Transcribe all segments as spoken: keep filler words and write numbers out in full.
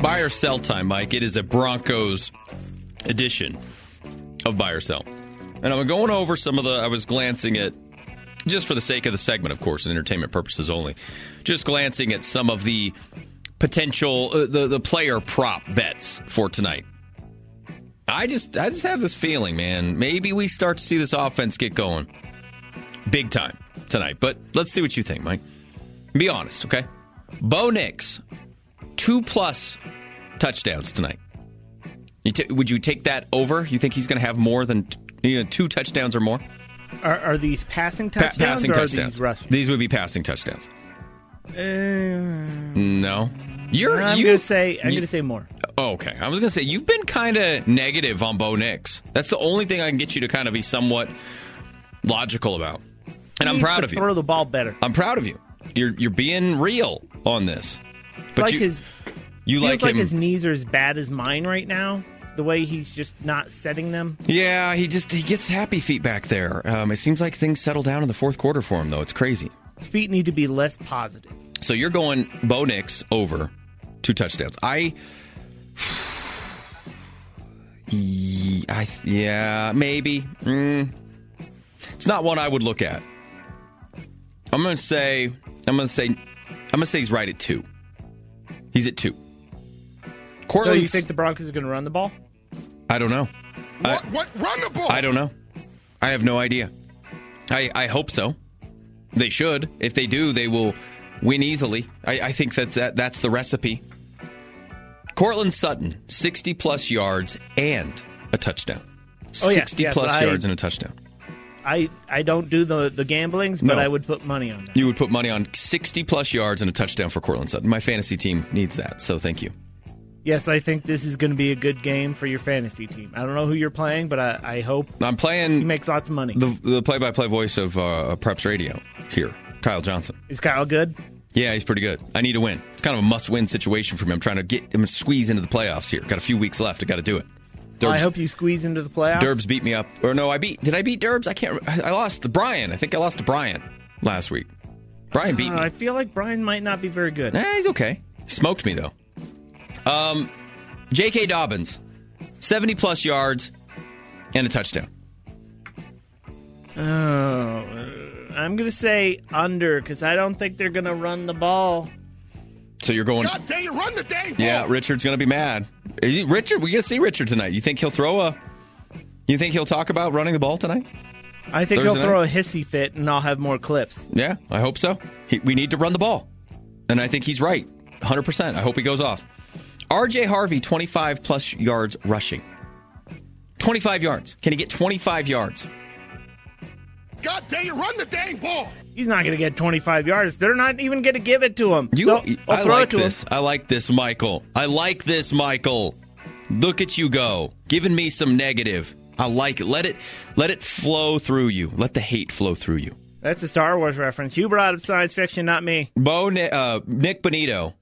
buy or sell time, Mike. It is a Broncos edition of buy or sell. And I'm going over some of the, I was glancing at, just for the sake of the segment, of course, and entertainment purposes only, just glancing at some of the potential, uh, the, the player prop bets for tonight. I just, I just have this feeling, man, maybe we start to see this offense get going big time tonight. But let's see what you think, Mike. Be honest, okay? Bo Nix, two plus touchdowns tonight. You t- would you take that over? You think he's going to have more than you know, two touchdowns or more? Are, are these passing touchdowns pa- passing or touchdowns. are these rushing? These would be passing touchdowns. Uh, no. You're, I'm you, going to say I'm you, going to say more. Oh, okay. I was going to say, you've been kind of negative on Bo Nix. That's the only thing I can get you to kind of be somewhat logical about. And He I'm proud to of you. Throw the ball better. I'm proud of you. You're you're being real on this. It's But like you, his, you feels like like him. his knees are as bad as mine right now. The way he's just not setting them. Yeah, he just he gets happy feet back there. Um, it seems like things settle down in the fourth quarter for him, though. It's crazy. His feet need to be less positive. So you're going Bo Nix over two touchdowns. I, I yeah, maybe. Mm. It's not one I would look at. I'm going to say, I'm going to say, I'm going to say he's right at two. He's at two. So you think the Broncos are going to run the ball? I don't know. What? I, what? Run the ball! I don't know. I have no idea. I, I hope so. They should. If they do, they will win easily. I, I think that's that, that's the recipe. Cortland Sutton, sixty plus yards and a touchdown. Oh, yeah. sixty Yes, plus I, yards and a touchdown. I, I don't do the, the gamblings, but No. I would put money on that. You would put money on sixty plus yards and a touchdown for Cortland Sutton. My fantasy team needs that, so thank you. Yes, I think this is going to be a good game for your fantasy team. I don't know who you're playing, but I, I hope I'm playing he makes lots of money. the, the play-by-play voice of uh, Preps Radio here, Kyle Johnson. Is Kyle good? Yeah, he's pretty good. I need to win. It's kind of a must-win situation for me. I'm trying to get him to squeeze into the playoffs here. Got a few weeks left. I got to do it. Well, I hope you squeeze into the playoffs. Derbs beat me up. Or no, I beat. Did I beat Derbs? I can't. I lost to Brian. I think I lost to Brian last week. Brian beat Uh, me. I feel like Brian might not be very good. Nah, he's okay. He smoked me though. Um, J K. Dobbins, seventy plus yards and a touchdown. Oh, uh, I'm going to say under because I don't think they're going to run the ball. So you're going. God dang it! Run the dang ball! Yeah, Richard's going to be mad. Is he, Richard, we're going to see Richard tonight. You think he'll throw a? You think he'll talk about running the ball tonight? I think Thursday he'll throw night? a hissy fit, and I'll have more clips. Yeah, I hope so. He, we need to run the ball. And I think he's right. one hundred percent. I hope he goes off. R J Harvey, twenty-five plus yards rushing. twenty-five yards. Can he get twenty-five yards? God dang it! Run the dang ball! He's not going to get twenty-five yards. They're not even going to give it to him. You, They'll, they'll I throw like it to this. him. I like this, Michael. I like this, Michael. Look at you go. Giving me some negative. I like it. Let it let it flow through you. Let the hate flow through you. That's a Star Wars reference. You brought up science fiction, not me. Bo, uh, Nick Bonito,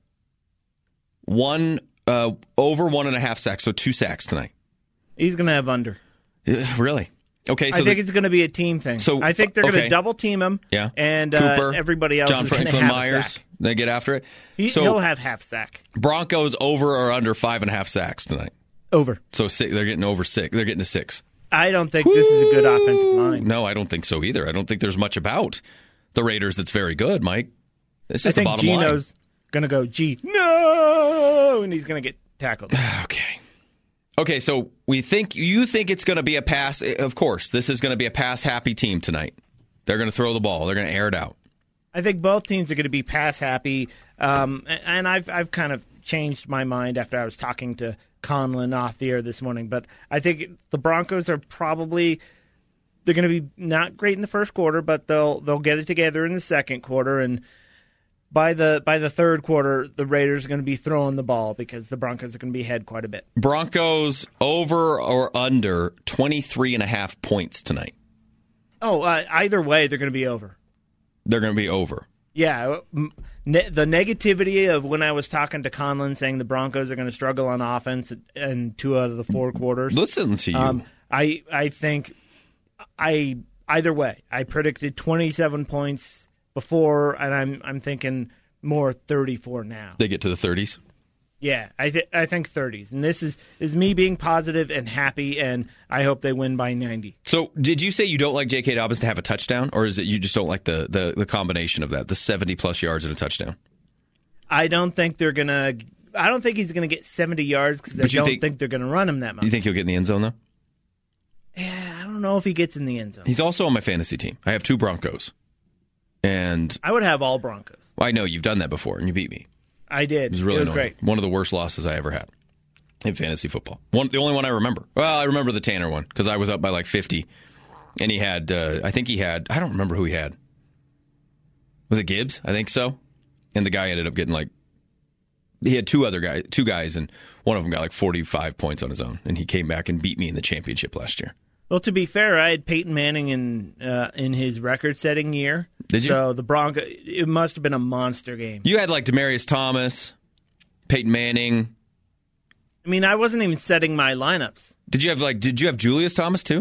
one uh, over one and a half sacks, so two sacks tonight. He's going to have under. Uh, really? Okay, so I think the, it's going to be a team thing. So I think they're going to okay. double team him. Yeah, and Cooper, uh, everybody else John is going to Franklin have a Myers. sack. They get after it. He, so he'll have half sack. Broncos over or under five and a half sacks tonight. Over. So six, they're getting over six. They're getting to six. I don't think Woo! This is a good offensive line. No, I don't think so either. I don't think there's much about the Raiders that's very good, Mike. It's just I think the bottom Gino's going to go, G, no, and he's going to get tackled. Okay. Okay, so we think you think it's going to be a pass. Of course, this is going to be a pass-happy team tonight. They're going to throw the ball. They're going to air it out. I think both teams are going to be pass-happy, um, and I've I've kind of changed my mind after I was talking to Conlon off the air this morning. But I think the Broncos are probably they're going to be not great in the first quarter, but they'll they'll get it together in the second quarter, and by the by the third quarter, the Raiders are going to be throwing the ball because the Broncos are going to be ahead quite a bit. Broncos over or under twenty-three and a half points tonight. Oh, uh, either way, they're going to be over. They're going to be over. Yeah, ne- the negativity of when I was talking to Conlon saying the Broncos are going to struggle on offense in two out of the four quarters. Listen to you. Um, I I think I either way. I predicted twenty-seven points before, and I'm I'm thinking more thirty-four now. They get to the thirties. Yeah, I th- I think thirties, and this is is me being positive and happy, and I hope they win by ninety. So, did you say you don't like J K. Dobbins to have a touchdown, or is it you just don't like the the, the combination of that, the seventy plus yards and a touchdown? I don't think they're gonna. I don't think he's gonna get seventy yards because I don't think, think they're gonna run him that much. Do you think he'll get in the end zone though? Yeah, I don't know if he gets in the end zone. He's also on my fantasy team. I have two Broncos, and I would have all Broncos. Well, I know you've done that before, and you beat me. I did. It was really it was annoying. Great. One of the worst losses I ever had in fantasy football. One, the only one I remember. Well, I remember the Tanner one because I was up by like fifty, and he had. Uh, I think he had. I don't remember who he had. Was it Gibbs? I think so. And the guy ended up getting like. He had two other guys, two guys, and one of them got like forty-five points on his own, and he came back and beat me in the championship last year. Well, to be fair, I had Peyton Manning in uh, in his record-setting year. Did you? So the Bronco, it must have been a monster game. You had like Demaryius Thomas, Peyton Manning. I mean, I wasn't even setting my lineups. Did you have like? Did you have Julius Thomas too?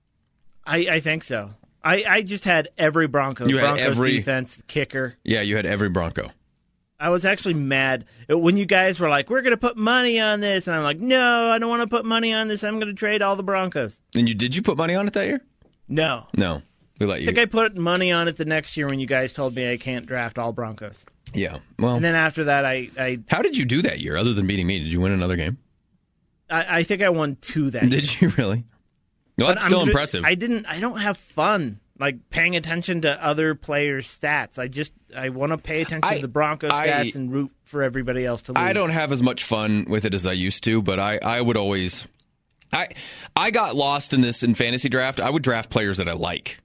I, I think so. I, I just had every Bronco. You had Broncos every defense, kicker. Yeah, you had every Bronco. I was actually mad when you guys were like, "We're going to put money on this," and I'm like, "No, I don't want to put money on this. I'm going to trade all the Broncos." And you did you put money on it that year? No, no. We let you. I think I put money on it the next year when you guys told me I can't draft all Broncos. Yeah, well, and then after that, I, I how did you do that year? Other than beating me, did you win another game? I, I think I won two that. Did year. you really? No, that's but still I'm, impressive. I didn't. I don't have fun like paying attention to other players' stats. I just I want to pay attention I, to the Broncos I, stats and root for everybody else to lose. I don't have as much fun with it as I used to, but I, I would always I I got lost in this in fantasy draft. I would draft players that I like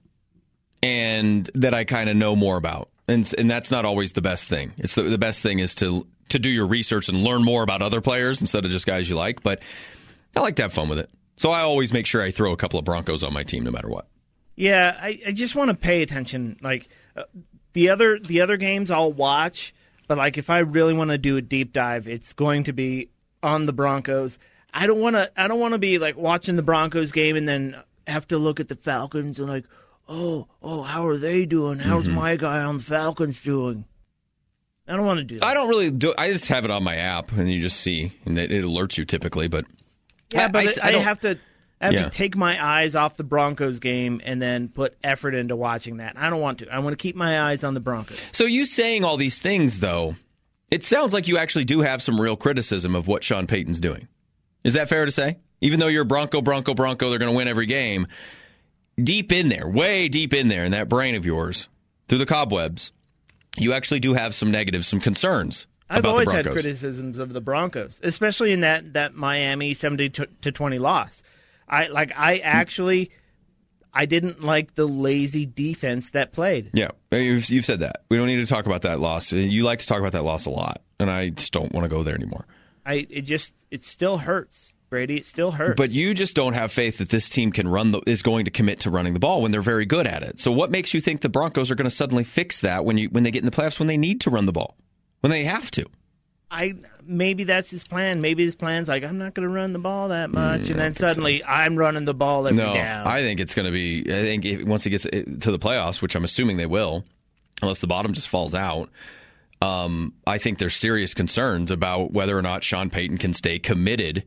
and that I kind of know more about. And and that's not always the best thing. It's the, the best thing is to to do your research and learn more about other players instead of just guys you like, but I like to have fun with it. So I always make sure I throw a couple of Broncos on my team no matter what. Yeah, I, I just want to pay attention. Like uh, the other the other games I'll watch, but like if I really want to do a deep dive, it's going to be on the Broncos. I don't want to I don't want to be like watching the Broncos game and then have to look at the Falcons and like, "Oh, oh, how are they doing? How's mm-hmm. my guy on the Falcons doing?" I don't want to do that. I don't really do I just have it on my app and you just see and it, it alerts you typically, but Yeah, but I, I, I have to I have yeah. to take my eyes off the Broncos game and then put effort into watching that. I don't want to. I want to keep my eyes on the Broncos. So you saying all these things, though, it sounds like you actually do have some real criticism of what Sean Payton's doing. Is that fair to say? Even though you're Bronco, Bronco, Bronco, they're going to win every game, deep in there, way deep in there in that brain of yours, through the cobwebs, you actually do have some negatives, some concerns. I've about always the had Broncos. criticisms of the Broncos, especially in that, that Miami seventy to twenty loss. I like. I actually, I didn't like the lazy defense that played. Yeah, you've, you've said that. We don't need to talk about that loss. You like to talk about that loss a lot, and I just don't want to go there anymore. I it just it still hurts, Brady. It still hurts. But you just don't have faith that this team can run the, is going to commit to running the ball when they're very good at it. So what makes you think the Broncos are going to suddenly fix that when you when they get in the playoffs when they need to run the ball, when they have to? I maybe that's his plan. Maybe his plan's like, I'm not going to run the ball that much, Mm, and then suddenly so. I'm running the ball every no, down. I think it's going to be. I think if, once he gets to the playoffs, which I'm assuming they will, unless the bottom just falls out, um, I think there's serious concerns about whether or not Sean Payton can stay committed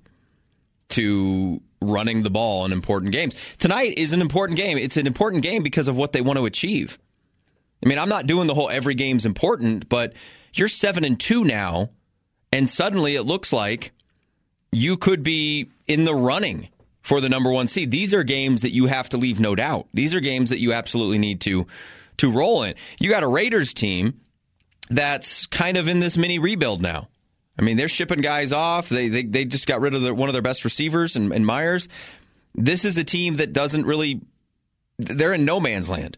to running the ball in important games. Tonight is an important game. It's an important game because of what they want to achieve. I mean, I'm not doing the whole every game's important, but you're seven and two now. And suddenly it looks like you could be in the running for the number one seed. These are games that you have to leave no doubt. These are games that you absolutely need to to roll in. You got a Raiders team that's kind of in this mini rebuild now. I mean, they're shipping guys off. They they, they just got rid of their, one of their best receivers in, in Myers. This is a team that doesn't really – they're in no man's land.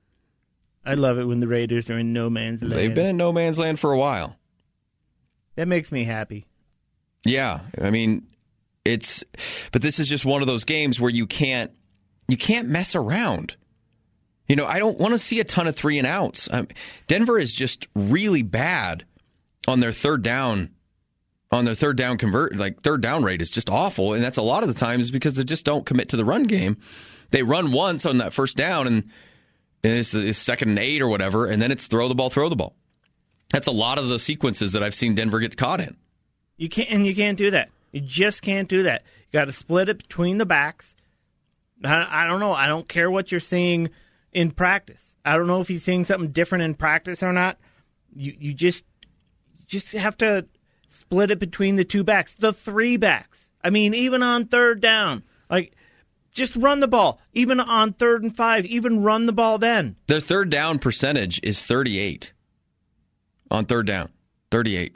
I love it when the Raiders are in no man's land. They've been in no man's land for a while. That makes me happy. Yeah, I mean, it's, but this is just one of those games where you can't, you can't mess around. You know, I don't want to see a ton of three and outs. Um, Denver is just really bad on their third down, on their third down convert, like third down rate is just awful, and that's a lot of the times because they just don't commit to the run game. They run once on that first down, and, and it's, it's second and eight or whatever, and then it's throw the ball, throw the ball. That's a lot of the sequences that I've seen Denver get caught in. You can't, and you can't do that. You just can't do that. You got to split it between the backs. I, I don't know. I don't care what you're seeing in practice. I don't know if he's seeing something different in practice or not. You you just just have to split it between the two backs, the three backs. I mean, even on third down, like just run the ball. Even on third and five, even run the ball then. Their third down percentage is thirty-eight on third down. thirty-eight.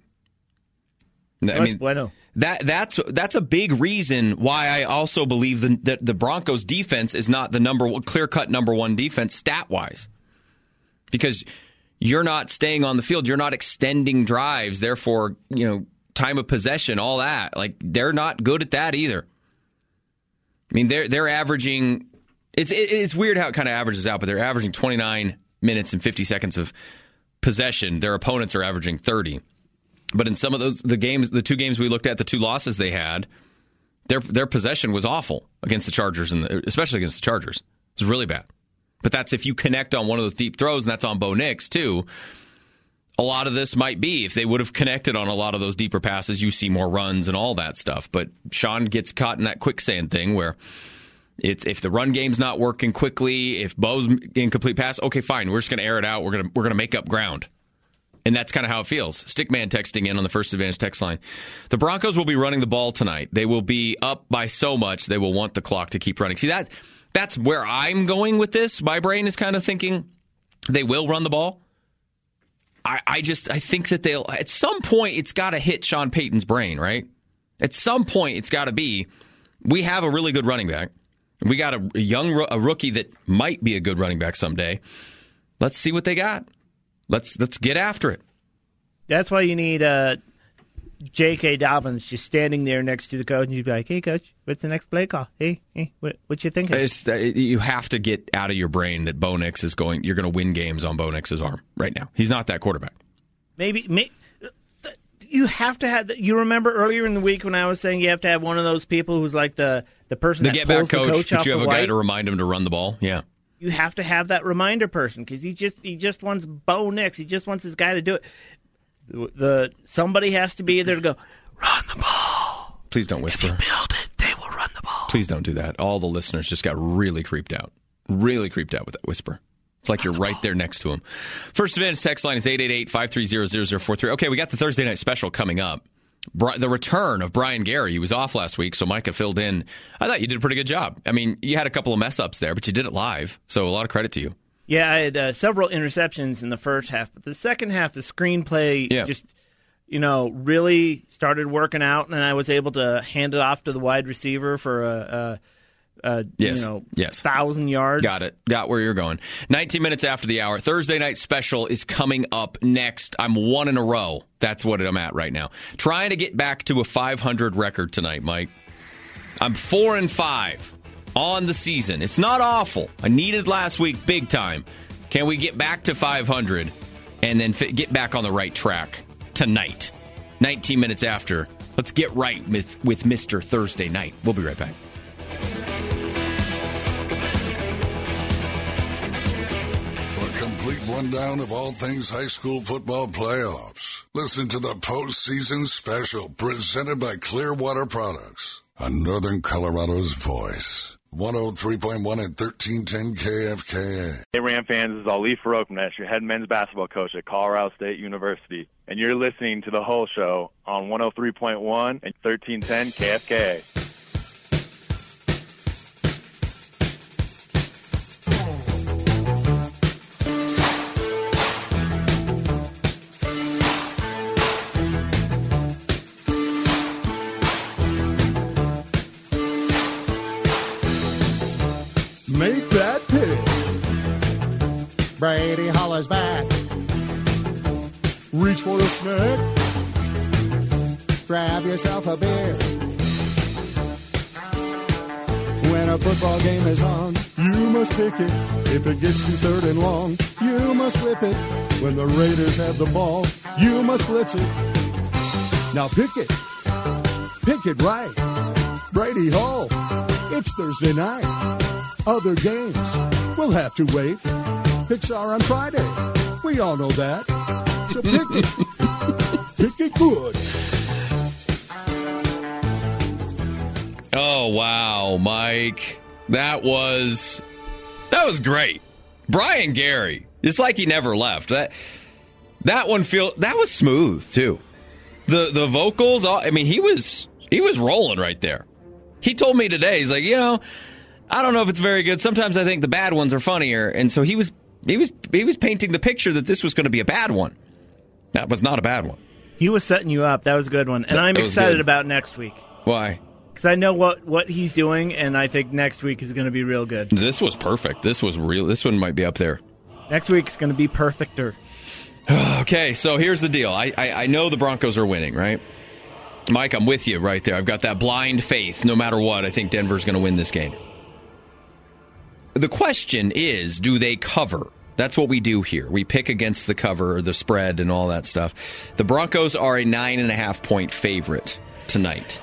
I mean, bueno. that that's that's a big reason why I also believe the, that the Broncos defense is not the number clear-cut number one defense stat-wise. Because you're not staying on the field, you're not extending drives, therefore, you know, time of possession, all that. Like, they're not good at that either. I mean, they're they're averaging it's it, it's weird how it kind of averages out, but they're averaging twenty-nine minutes and fifty seconds of possession. Their opponents are averaging thirty. But in some of those, the games, the two games we looked at, the two losses they had, their their possession was awful against the Chargers, and especially against the Chargers. It was really bad. But that's if you connect on one of those deep throws, and that's on Bo Nix, too. A lot of this might be, if they would have connected on a lot of those deeper passes, you see more runs and all that stuff. But Sean gets caught in that quicksand thing where it's if the run game's not working quickly, if Bo's incomplete pass, okay, fine, we're just going to air it out. We're going to we're going to make up ground. And that's kind of how it feels. Stickman texting in on the First Advantage text line. The Broncos will be running the ball tonight. They will be up by so much, they will want the clock to keep running. See, that that's where I'm going with this. My brain is kind of thinking they will run the ball. I, I just, I think that they'll, at some point, it's got to hit Sean Payton's brain, right? At some point, it's got to be, we have a really good running back. We got a, a young a rookie that might be a good running back someday. Let's see what they got. Let's let's get after it. That's why you need uh, J K. Dobbins just standing there next to the coach, and you'd be like, "Hey, coach, what's the next play call? Hey, hey, what what you thinking?" It's, you have to get out of your brain that Bo Nix is going. You're going to win games on Bo Nix's arm right now. He's not that quarterback. Maybe, maybe you have to have. You remember earlier in the week when I was saying you have to have one of those people who's like the the person the that get pulls back coach, the coach but off you have the a guy white. to remind him to run the ball. Yeah. You have to have that reminder person because he just he just wants Bo Nix. He just wants his guy to do it. The, the somebody has to be there to go run the ball. Please don't whisper. If you build it, they will run the ball. Please don't do that. All the listeners just got really creeped out. Really creeped out with that whisper. It's like you're right there next to him. First Advantage text line is eight eight eight, five three zero, zero zero four three. Okay, we got the Thursday night special coming up. The return of Brian Gary. He was off last week, so Micah filled in. I thought you did a pretty good job. I mean, you had a couple of mess-ups there, but you did it live, so a lot of credit to you. Yeah, I had uh, several interceptions in the first half, but the second half, the screenplay yeah. just, you know, really started working out, and I was able to hand it off to the wide receiver for a, a, a yes. you know, yes. thousand yards. Got it. Got where you're going. nineteen minutes after the hour. Thursday night special is coming up next. I'm one in a row. That's what I'm at right now. Trying to get back to a five hundred record tonight, Mike. I'm four and five on the season. It's not awful. I needed last week big time. Can we get back to five hundred and then fit, get back on the right track tonight? nineteen minutes after. Let's get right with, with Mister Thursday Night. We'll be right back. Complete rundown of all things high school football playoffs. Listen to the postseason special presented by Clearwater Products on Northern Colorado's voice. one oh three point one and thirteen ten K F K A. Hey, Ram fans, this is Ali Farokhmanesh, your head men's basketball coach at Colorado State University, and you're listening to The Whole Show on one oh three point one and thirteen ten K F K A. Make that pick. Brady hollers back. Reach for a snack. Grab yourself a beer. When a football game is on, You must pick it. If it gets to third and long, you must whip it. when the Raiders have the ball, you must blitz it. Now pick it. Pick it right. Brady Hall. It's Thursday night. Other games will have to wait. Picks are on Friday. We all know that. So pick it. Pick it good. Oh, wow, Mike. That was that was great. Brian Gary. It's like he never left. That that one feel that was smooth too. The the vocals, I mean, he was he was rolling right there. He told me today, he's like, you know, I don't know if it's very good. Sometimes I think the bad ones are funnier. And so he was he was he was painting the picture that this was going to be a bad one. That was not a bad one. He was setting you up. That was a good one. And That- I'm that was excited good. about next week. Why? Because I know what, what he's doing, and I think next week is going to be real good. This was perfect. This was real. This one might be up there. Next week is going to be perfecter. Okay, so here's the deal. I, I I know the Broncos are winning, right? Mike, I'm with you right there. I've got that blind faith. No matter what, I think Denver's going to win this game. The question is, do they cover? That's what we do here. We pick against the cover, or the spread, and all that stuff. The Broncos are a nine and a half point favorite tonight.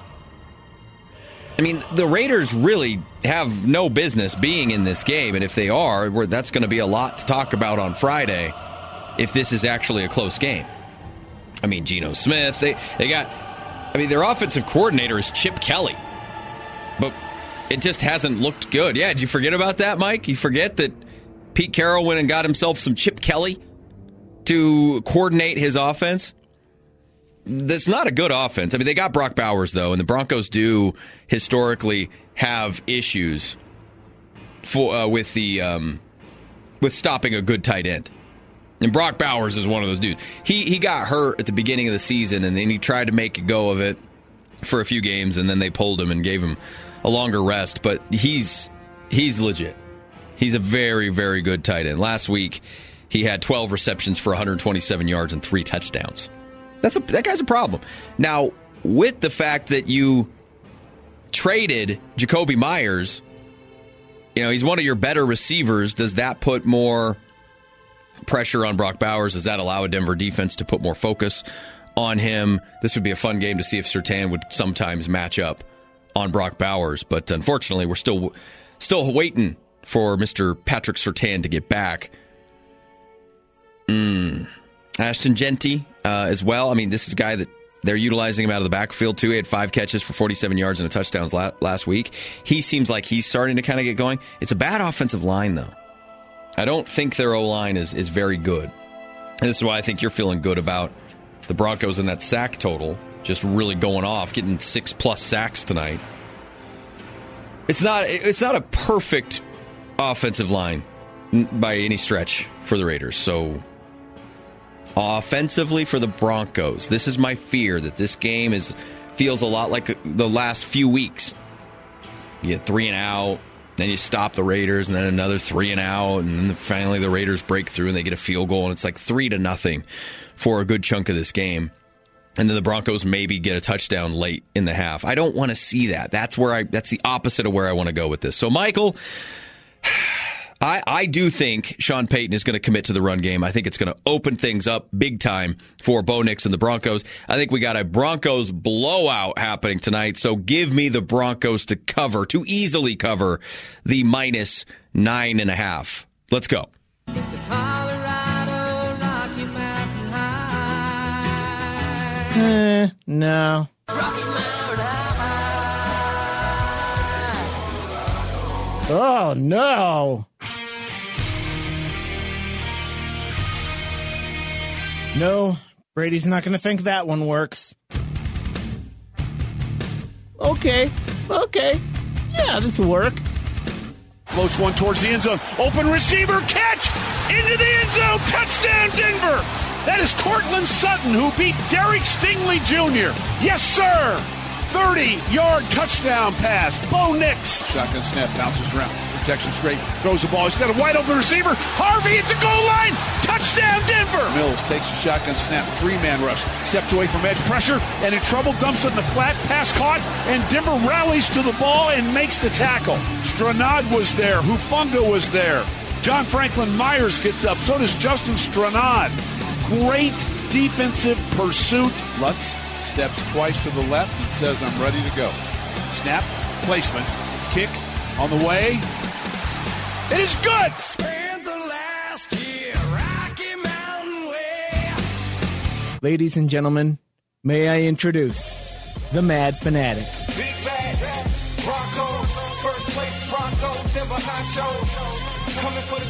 I mean, the Raiders really have no business being in this game, and if they are, we're, that's going to be a lot to talk about on Friday if this is actually a close game. I mean, Geno Smith, they, they got... I mean, their offensive coordinator is Chip Kelly, but it just hasn't looked good. Yeah, did you forget about that, Mike? You forget that Pete Carroll went and got himself some Chip Kelly to coordinate his offense? That's not a good offense. I mean, they got Brock Bowers, though, and the Broncos do historically have issues for uh, with the um, with stopping a good tight end. And Brock Bowers is one of those dudes. He he got hurt at the beginning of the season, and then he tried to make a go of it for a few games, and then they pulled him and gave him a longer rest. But he's he's legit. He's a very, very good tight end. Last week, he had twelve receptions for one hundred twenty-seven yards and three touchdowns. That's a, that guy's a problem. Now, with the fact that you traded Jacoby Myers, you know, he's one of your better receivers. Does that put more pressure on Brock Bowers? Does that allow a Denver defense to put more focus on him? This would be a fun game to see if Surtain would sometimes match up on Brock Bowers. But unfortunately, we're still still waiting for Mister Patrick Surtain to get back. Mm. Ashton Genty uh, as well. I mean, this is a guy that they're utilizing him out of the backfield, too. He had five catches for forty-seven yards and a touchdown la- last week. He seems like he's starting to kind of get going. It's a bad offensive line, though. I don't think their O-line is, is very good. And this is why I think you're feeling good about the Broncos and that sack total just really going off, getting six-plus sacks tonight. It's not it's not a perfect offensive line by any stretch for the Raiders, so... Offensively for the Broncos, this is my fear that this game is feels a lot like the last few weeks. You get three and out, then you stop the Raiders, and then another three and out, and then finally the Raiders break through and they get a field goal, and it's like three to nothing for a good chunk of this game. And then the Broncos maybe get a touchdown late in the half. I don't want to see that. That's where I. That's the opposite of where I want to go with this. So, Michael. I, I do think Sean Payton is going to commit to the run game. I think it's going to open things up big time for Bo Nix and the Broncos. I think we got a Broncos blowout happening tonight, so give me the Broncos to cover, to easily cover the minus nine and a half. Let's go. The Colorado Rocky Mountain High. Eh, no. Rocky Mountain High. Oh, no. No, Brady's not going to think that one works. Okay, okay. Yeah, this will work. Floats one towards the end zone. Open receiver, catch! Into the end zone, touchdown Denver! That is Cortland Sutton, who beat Derek Stingley Junior Yes, sir! thirty-yard touchdown pass. Bo Nix. Shotgun snap, bounces around. Protection's great. Throws the ball. He's got a wide open receiver. Harvey at the goal line. Touchdown, Denver. Mills takes a shotgun snap. Three-man rush. Steps away from edge pressure. And in trouble, dumps it in the flat. Pass caught. And Denver rallies to the ball and makes the tackle. Stranad was there. Hufanga was there. John Franklin Myers gets up. So does Justin Stranad. Great defensive pursuit. Lutz steps twice to the left and says, I'm ready to go. Snap, placement, kick on the way. It is good. Spent the last year Rocky Mountain Way. Ladies and gentlemen, may I introduce the Mad Fanatic. Big bad,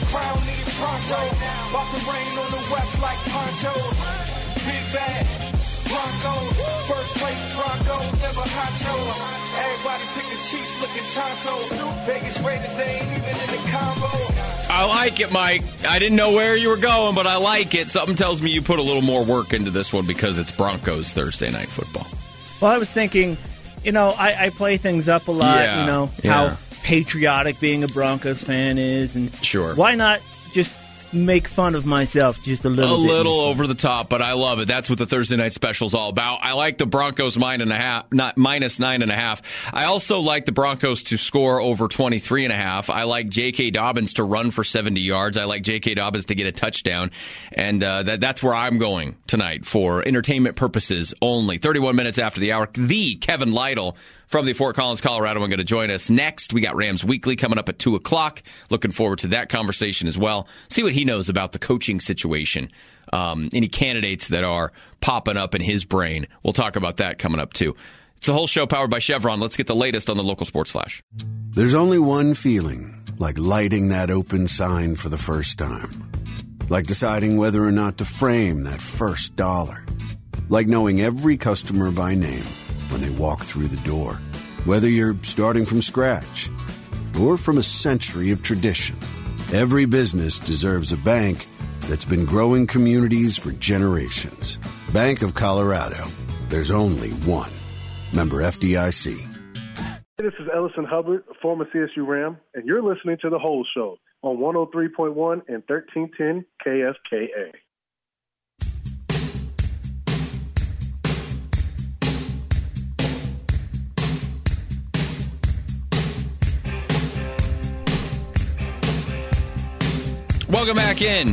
crown needs pronto. About to rain on the west like ponchos. Big bag, Broncos. First place Broncos, never honcho. Everybody picking Chiefs looking tonto. Vegas Raiders, they ain't even in the combo. I like it, Mike. I didn't know where you were going, but I like it. Something tells me you put a little more work into this one because it's Broncos Thursday Night Football. Well, I was thinking, you know, I, I play things up a lot, Yeah, you know, yeah. how patriotic being a Broncos fan is. And Sure. why not just make fun of myself just a little A bit? little over the top, but I love it. That's what the Thursday night special is all about. I like the Broncos nine and a half, not minus nine and a half. I also like the Broncos to score over twenty-three and a half. I like J K. Dobbins to run for seventy yards. I like J K. Dobbins to get a touchdown, and uh, that, that's where I'm going tonight for entertainment purposes only. thirty-one minutes after the hour, the Kevin Lytle from the Fort Collins, Colorado, I'm going to join us next. We got Rams Weekly coming up at two o'clock. Looking forward to that conversation as well. See what he knows about the coaching situation. Um, any candidates that are popping up in his brain. We'll talk about that coming up, too. It's the whole show powered by Chevron. Let's get the latest on the local sports flash. There's only one feeling, like lighting that open sign for the first time. Like deciding whether or not to frame that first dollar. Like knowing every customer by name when they walk through the door. Whether you're starting from scratch or from a century of tradition, every business deserves a bank that's been growing communities for generations. Bank of Colorado. There's only one. Member F D I C. This is Ellison Hubbard, former C S U Ram, and you're listening to The Whole Show on one oh three point one and thirteen ten K S K A. Welcome back in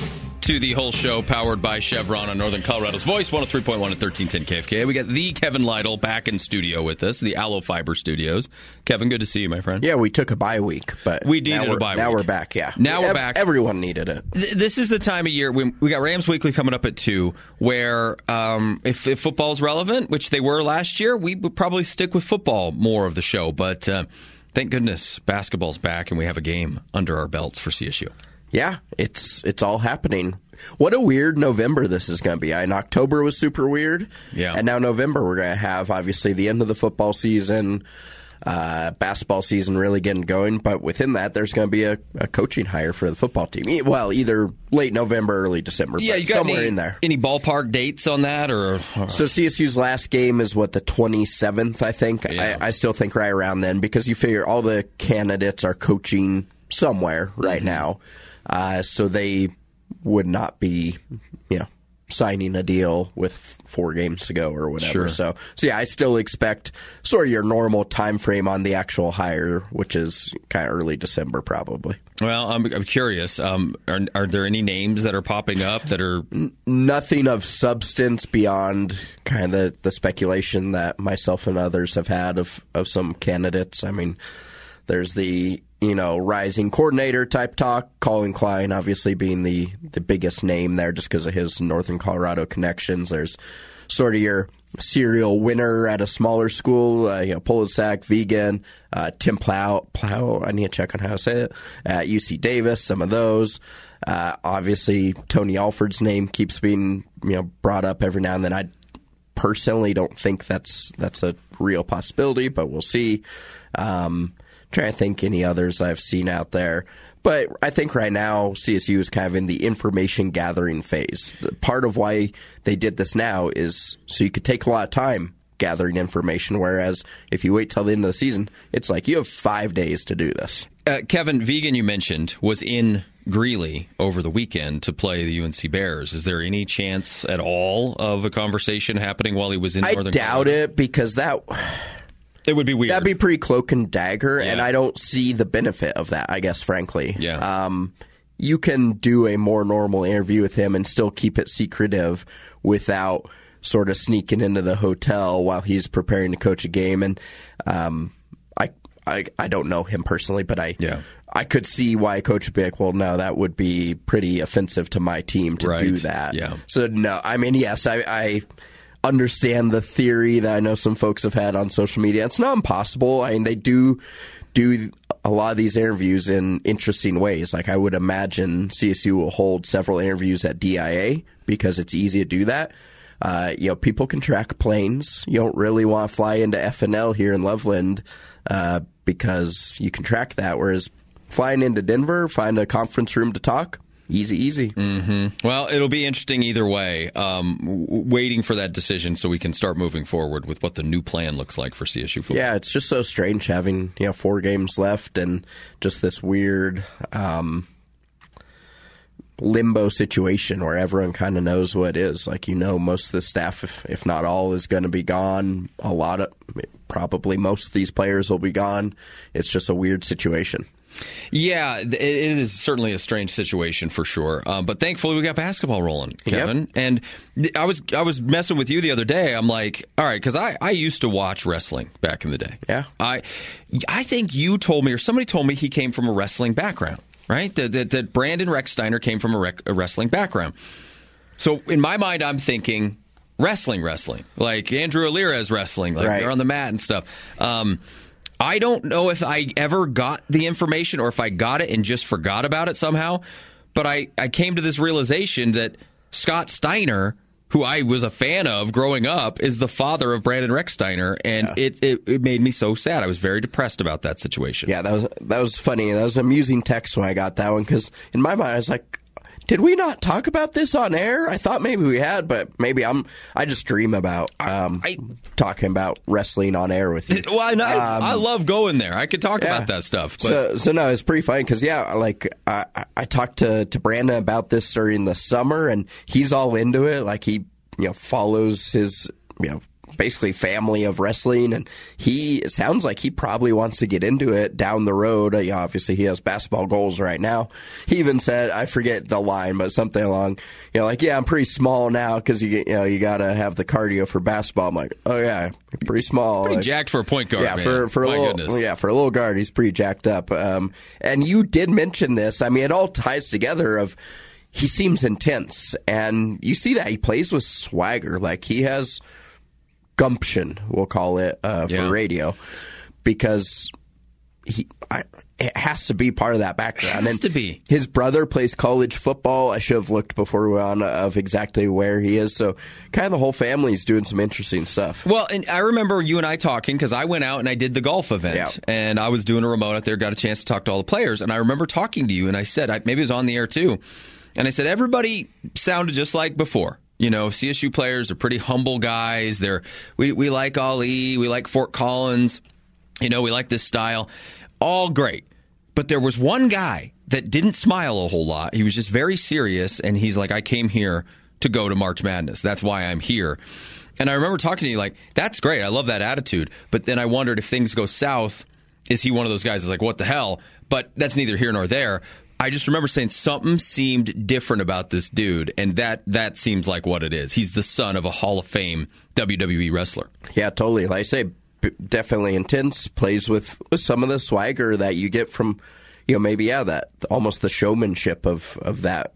to the whole show powered by Chevron on Northern Colorado's Voice, one oh three point one and thirteen ten K F K A. We got the Kevin Lytle back in studio with us, the Aloe Fiber Studios. Kevin, good to see you, my friend. Yeah, we took a bye week, but we needed a bye week. Now we're back, yeah. Now we're Ev- back. Everyone needed it. Th- this is the time of year when we got Rams Weekly coming up at two, where um, if, if football's relevant, which they were last year, we would probably stick with football more of the show. But uh, thank goodness basketball's back and we have a game under our belts for C S U. Yeah, it's it's all happening. What a weird November this is going to be. In October was super weird. Yeah. And now November we're going to have, obviously, the end of the football season, uh, basketball season really getting going. But within that, there's going to be a, a coaching hire for the football team. E- Well, either late November, early December, Yeah, but you got somewhere any, in there. Any ballpark dates on that? or, or? So C S U's last game is, what, the twenty-seventh, I think? Yeah. I, I still think right around then, because you figure all the candidates are coaching somewhere right Mm-hmm. now. Uh, so they would not be, you know, signing a deal with four games to go or whatever. Sure. So, so yeah, I still expect sort of your normal time frame on the actual hire, which is kind of early December probably. Well, I'm, I'm curious. Um, are, are there any names that are popping up that are N- nothing of substance beyond kind of the, the speculation that myself and others have had of, of some candidates? I mean, there's the, you know, rising coordinator type talk. Colin Klein, obviously, being the, the biggest name there just because of his Northern Colorado connections. There's sort of your serial winner at a smaller school, uh, you know, Polizak, Vegan, uh, Tim Plow, Plow, I need to check on how to say it, at U C Davis, some of those. Uh, obviously, Tony Alford's name keeps being, you know, brought up every now and then. I personally don't think that's that's a real possibility, but we'll see. Um Trying to think any others I've seen out there. But I think right now C S U is kind of in the information gathering phase. Part of why they did this now is so you could take a lot of time gathering information, whereas if you wait till the end of the season, it's like you have five days to do this. Uh, Kevin, Vegan, you mentioned, was in Greeley over the weekend to play the U N C Bears. Is there any chance at all of a conversation happening while he was in I Northern doubt Colorado? it because that... It would be weird. That'd be pretty cloak and dagger, Yeah. and I don't see the benefit of that, I guess, frankly. Yeah. Um, you can do a more normal interview with him and still keep it secretive without sort of sneaking into the hotel while he's preparing to coach a game. And um, I, I I don't know him personally, but I Yeah. I could see why a coach would be like, well, no, that would be pretty offensive to my team to Right. do that. Yeah. So, no, I mean, yes, I... I understand the theory that I know some folks have had on social media. It's not impossible. I mean, they do do a lot of these interviews in interesting ways. Like I would imagine C S U will hold several interviews at D I A because it's easy to do that. Uh, you know, people can track planes. You don't really want to fly into F N L here in Loveland uh, because you can track that. Whereas flying into Denver, find a conference room to talk, easy, easy. Mm-hmm. Well, it'll be interesting either way. Um, w- waiting for that decision so we can start moving forward with what the new plan looks like for C S U football. Yeah, it's just so strange having you know four games left and just this weird um, limbo situation where everyone kind of knows what it is. Like, you know, most of the staff, if, if not all, is going to be gone. A lot of, probably most of these players will be gone. It's just a weird situation. Yeah, it is certainly a strange situation for sure. Um, but thankfully, we got basketball rolling, Kevin. Yep. And I was I was messing with you the other day. I'm like, all right, because I, I used to watch wrestling back in the day. Yeah. I I think you told me, or somebody told me, he came from a wrestling background, right? That, that, that Brandon Rechsteiner came from a, rec, a wrestling background. So in my mind, I'm thinking wrestling, wrestling. Like Andrew Alira's wrestling. Like right. They're on the mat and stuff. Um I don't know if I ever got the information or if I got it and just forgot about it somehow, but I, I came to this realization that Scott Steiner, who I was a fan of growing up, is the father of Brandon Rechsteiner, and yeah. it, it it made me so sad. I was very depressed about that situation. Yeah, that was that was funny. That was an amusing text when I got that one, because in my mind I was like, did we not talk about this on air? I thought maybe we had, but maybe I'm. I just dream about um, I, talking about wrestling on air with you. Well, I, um, I love going there. I could talk yeah. about that stuff. But. So, so no, it's pretty funny because yeah, like I, I talked to to Brandon about this during the summer, and he's all into it. Like he, you know, follows his, you know. basically family of wrestling, and he it sounds like he probably wants to get into it down the road. Uh, yeah, obviously he has basketball goals right now. He even said, I forget the line, but something along, you know, like, yeah, I'm pretty small now because you get, you know, you got to have the cardio for basketball. I'm like, oh yeah, you're pretty small, pretty like, jacked for a point guard. Yeah, man. for for My a little, goodness. yeah, for a little guard, he's pretty jacked up. Um, and you did mention this. I mean, it all ties together. Of he seems intense, and you see that he plays with swagger. Like he has gumption, we'll call it uh, for yeah. radio, because he I, it has to be part of that background. It has and to be. His brother plays college football. I should have looked before we went on of exactly where he is. So kind of the whole family's doing some interesting stuff. Well, and I remember you and I talking because I went out and I did the golf event, yeah. and I was doing a remote out there, got a chance to talk to all the players, and I remember talking to you, and I said, I, maybe it was on the air too, and I said, everybody sounded just like before. You know, C S U players are pretty humble guys. They're we, we like Ali. We like Fort Collins. You know, we like this style. All great. But there was one guy that didn't smile a whole lot. He was just very serious, and he's like, I came here to go to March Madness. That's why I'm here. And I remember talking to you like, that's great. I love that attitude. But then I wondered if things go south, is he one of those guys that's like, what the hell? But that's neither here nor there. I just remember saying something seemed different about this dude, and that that seems like what it is. He's the son of a Hall of Fame W W E wrestler. Yeah, totally. Like I say, b- definitely intense, plays with, with some of the swagger that you get from, you know, maybe, yeah, that almost the showmanship of, of that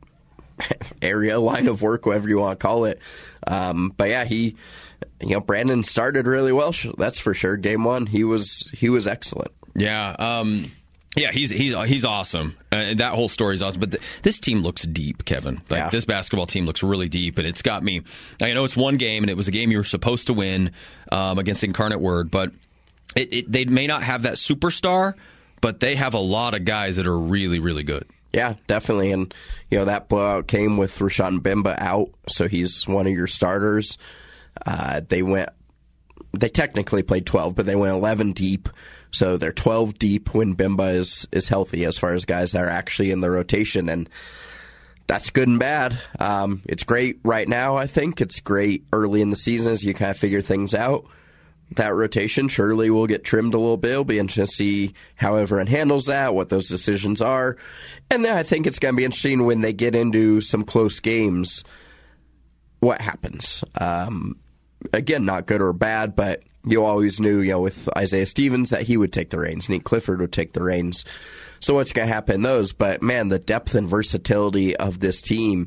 area, line of work, whatever you want to call it. Um, but yeah, he, you know, Brandon started really well, that's for sure. Game one, he was he was excellent. Yeah, um... Yeah, he's he's he's awesome. Uh, that whole story is awesome. But th- this team looks deep, Kevin. Like yeah. This basketball team looks really deep, and it's got me. I know it's one game, and it was a game you were supposed to win um, against Incarnate Word, but it, it, they may not have that superstar, but they have a lot of guys that are really, really good. Yeah, definitely. And you know that blowout came with Rashawn Bimba out, so he's one of your starters. Uh, they went. They technically played twelve, but they went eleven deep. So they're twelve deep when Bimba is, is healthy as far as guys that are actually in the rotation. And that's good and bad. Um, it's great right now, I think. It's great early in the season as you kind of figure things out. That rotation surely will get trimmed a little bit. It'll be interesting to see how everyone handles that, what those decisions are. And then I think it's going to be interesting when they get into some close games, what happens. Um, again, not good or bad, but you always knew, you know, with Isaiah Stevens that he would take the reins. Nate Clifford would take the reins. So what's going to happen in those? But, man, the depth and versatility of this team,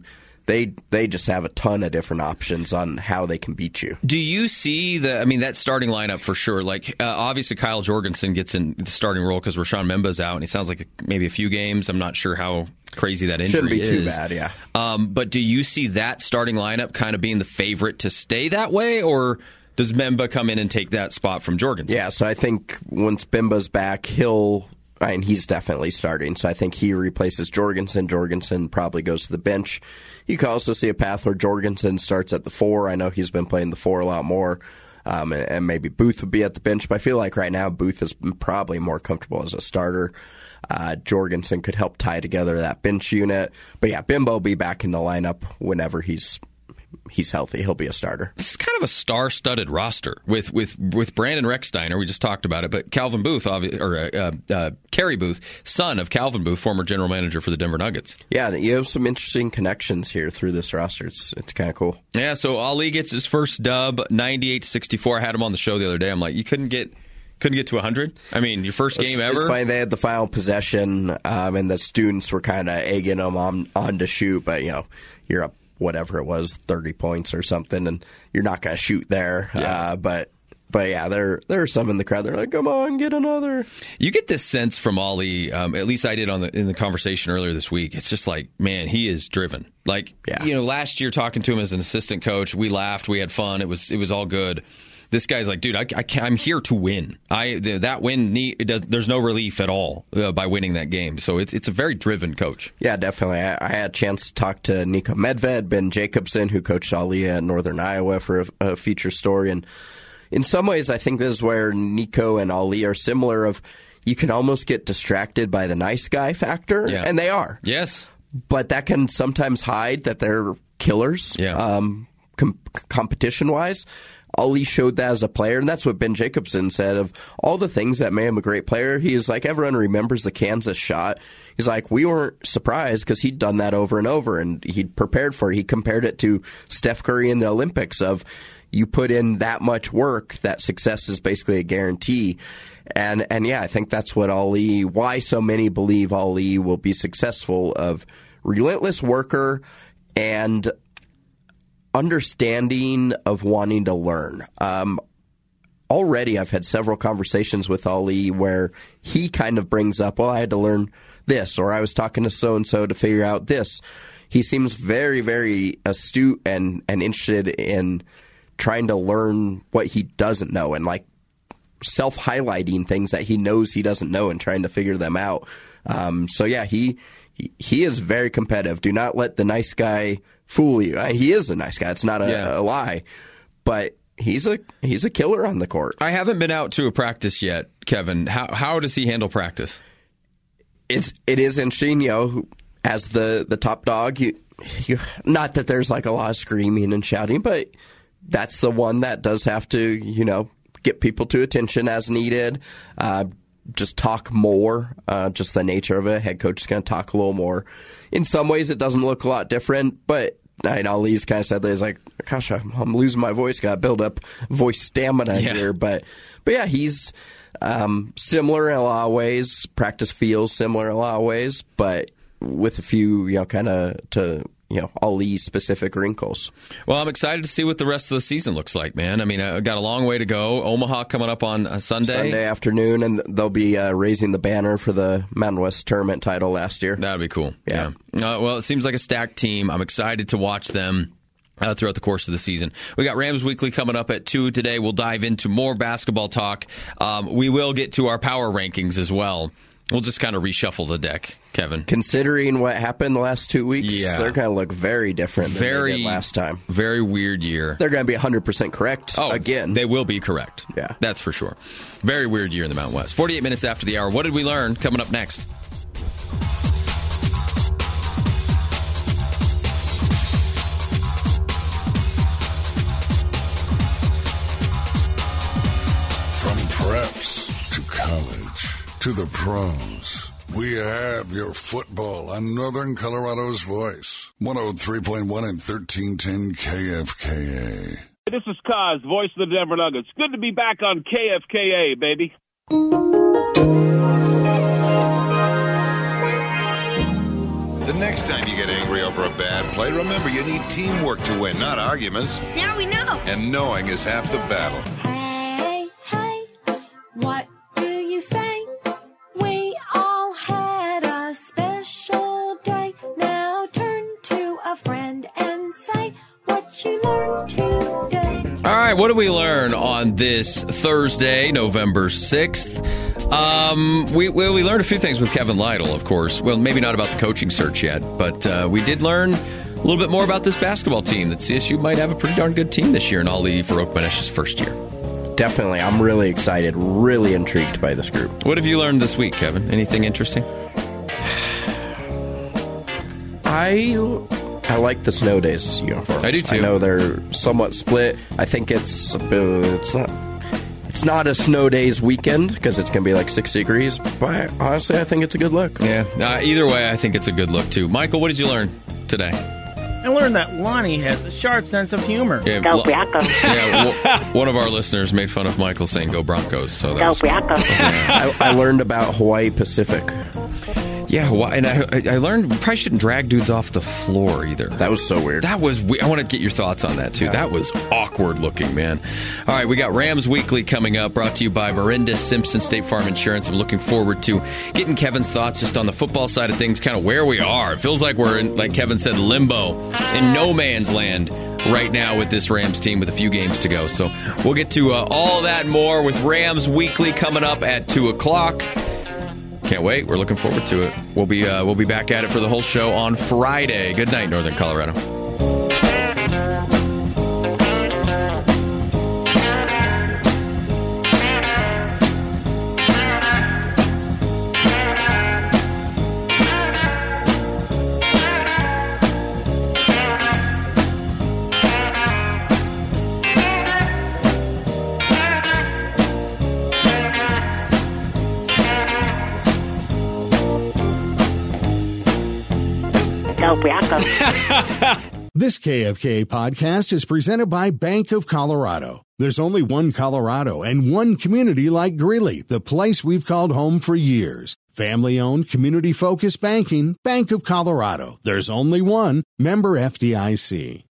they they just have a ton of different options on how they can beat you. Do you see the, I mean, that starting lineup for sure, like uh, obviously Kyle Jorgensen gets in the starting role because Rashawn Memba's out, and he sounds like maybe a few games. I'm not sure how crazy that injury Shouldn't be is. too bad, yeah. Um, but do you see that starting lineup kind of being the favorite to stay that way, or does Memba come in and take that spot from Jorgensen? Yeah, so I think once Bimba's back, he'll, I mean, he's definitely starting. So I think he replaces Jorgensen. Jorgensen probably goes to the bench. You can also see a path where Jorgensen starts at the four. I know he's been playing the four a lot more. Um, and, and maybe Booth would be at the bench. But I feel like right now Booth is probably more comfortable as a starter. Uh, Jorgensen could help tie together that bench unit. But yeah, Bimba will be back in the lineup whenever he's he's healthy. He'll be a starter. This is kind of a star-studded roster with with with Brandon Rexsteiner. We just talked about it, but Calvin Booth, obvi- or uh, uh, Kerry Booth, son of Calvin Booth, former general manager for the Denver Nuggets. Yeah, you have some interesting connections here through this roster. It's it's kind of cool. Yeah, so Ali gets his first dub, ninety-eight sixty-four. I had him on the show the other day. I'm like, you couldn't get couldn't get to one hundred? I mean, your first game it's, ever? It's funny, they had the final possession, um, and the students were kind of egging them on, on to shoot, but, you know, you're up whatever it was, thirty points or something, and you're not going to shoot there. Yeah. Uh, but, but yeah, there there are some in the crowd. They're like, come on, get another. You get this sense from Ali, um, at least I did on the in the conversation earlier this week. It's just like, man, he is driven. Like, yeah. you know, last year talking to him as an assistant coach, we laughed, we had fun, it was it was all good. This guy's like, dude, I, I can't, I'm here to win. I the, that win, it does, there's no relief at all uh, by winning that game. So it's it's a very driven coach. Yeah, definitely. I, I had a chance to talk to Nico Medved, Ben Jacobson, who coached Ali at Northern Iowa for a, a feature story. And in some ways, I think this is where Nico and Ali are similar. Of you can almost get distracted by the nice guy factor, yeah. and they are. Yes, but that can sometimes hide that they're killers. Yeah, um, com- competition wise. Ali showed that as a player, and that's what Ben Jacobson said. Of all the things that made him a great player, he was like, everyone remembers the Kansas shot. He's like, we weren't surprised because he'd done that over and over, and he'd prepared for it. He compared it to Steph Curry in the Olympics of you put in that much work, that success is basically a guarantee. And, and yeah, I think that's what Ali, why so many believe Ali will be successful, of relentless worker and understanding of wanting to learn. Um, already I've had several conversations with Ali where he kind of brings up, well, I had to learn this, or I was talking to so-and-so to figure out this. He seems very, very astute and, and interested in trying to learn what he doesn't know, and like self-highlighting things that he knows he doesn't know and trying to figure them out. Um, so yeah, he, he he is very competitive. Do not let the nice guy fool you. He is a nice guy. It's not a, yeah. a lie, but he's a he's a killer on the court. I haven't been out to a practice yet, Kevin. How how does he handle practice? It's it is interesting, you know, as the, the top dog. You, you, not that there's like a lot of screaming and shouting, but that's the one that does have to, you know, get people to attention as needed. Uh, just talk more. Uh, just the nature of it. Head coach is going to talk a little more. In some ways, it doesn't look a lot different, but I know Ali's kind of said that he's like, gosh, I'm, I'm losing my voice. Got to build up voice stamina yeah. here. But, but yeah, he's um, similar in a lot of ways. Practice feels similar in a lot of ways, but with a few, you know, kind of to, you know, Ali specific wrinkles. Well, I'm excited to see what the rest of the season looks like, man. I mean, I got a long way to go. Omaha coming up on a Sunday. Sunday afternoon, and they'll be uh, raising the banner for the Mountain West tournament title last year. That'd be cool. Yeah. yeah. Uh, well, it seems like a stacked team. I'm excited to watch them Uh, throughout the course of the season. We got Rams Weekly coming up at two today. We'll dive into more basketball talk. Um, we will get to our power rankings as well. We'll just kind of reshuffle the deck, Kevin. Considering what happened the last two weeks, yeah. they're going to look very different than very, they did last time. Very weird year. They're going to be one hundred percent correct oh, again. They will be correct. Yeah. That's for sure. Very weird year in the Mountain West. forty-eight minutes after the hour. What did we learn? Coming up next. Preps to college to the pros. We have your football on Northern Colorado's voice. one oh three point one and thirteen ten K F K A. This is Kaz, voice of the Denver Nuggets. Good to be back on K F K A, baby. The next time you get angry over a bad play, remember you need teamwork to win, not arguments. Now we know. And knowing is half the battle. Hey, hey, what do you say? We all had a special day. Now turn to a friend and say what you learned today. All right, what did we learn on this Thursday, November sixth? Um, we well, we learned a few things with Kevin Lytle, of course. Well, maybe not about the coaching search yet, but uh, we did learn a little bit more about this basketball team. That C S U might have a pretty darn good team this year in Ali for Oakmanesh's first year. Definitely. I'm really excited, really intrigued by this group. What have you learned this week, Kevin? Anything interesting? I I like the snow days uniforms. I do too. I know they're somewhat split. I think it's it's not it's not a snow days weekend because it's going to be like six degrees. But honestly, I think it's a good look. Yeah. Uh, either way, I think it's a good look too. Michael, what did you learn today? I learned that Lonnie has a sharp sense of humor. Yeah, Go Lo- Broncos. yeah w- one of our listeners made fun of Michael saying "Go Broncos." So that Go was, Broncos. I, I learned about Hawaii Pacific. Yeah, Hawaii, and I, I learned we probably shouldn't drag dudes off the floor either. That was so weird. That was. I want to get your thoughts on that too. Yeah. That was awkward looking, man. All right, we got Rams Weekly coming up, brought to you by Marinda Simpson State Farm Insurance. I'm looking forward to getting Kevin's thoughts just on the football side of things, kind of where we are. It feels like we're in, like Kevin said, limbo, in no man's land right now with this Rams team with a few games to go. So we'll get to uh, all that and more with Rams Weekly coming up at two o'clock. Can't wait. We're looking forward to it. We'll be uh, we'll be back at it for the whole show on Friday. Good night, Northern Colorado. This K F K A podcast is presented by Bank of Colorado. There's only one Colorado and one community like Greeley, the place we've called home for years. Family-owned, community-focused banking, Bank of Colorado. There's only one. Member F D I C.